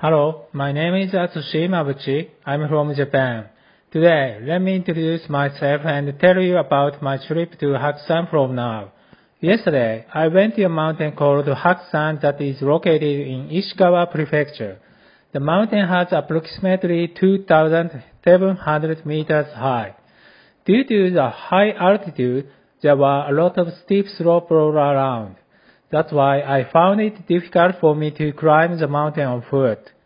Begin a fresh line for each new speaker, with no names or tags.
Hello, my name is Atsushi Mabuchi. I'm from Japan. Today, let me introduce myself and tell you about my trip to Hakusan from now. Yesterday, I went to a mountain called Hakusan that is located in Ishikawa Prefecture. The mountain has approximately 2,700 meters high. Due to the high altitude, there were a lot of steep slopes all around. That's why I found it difficult for me to climb the mountain on foot.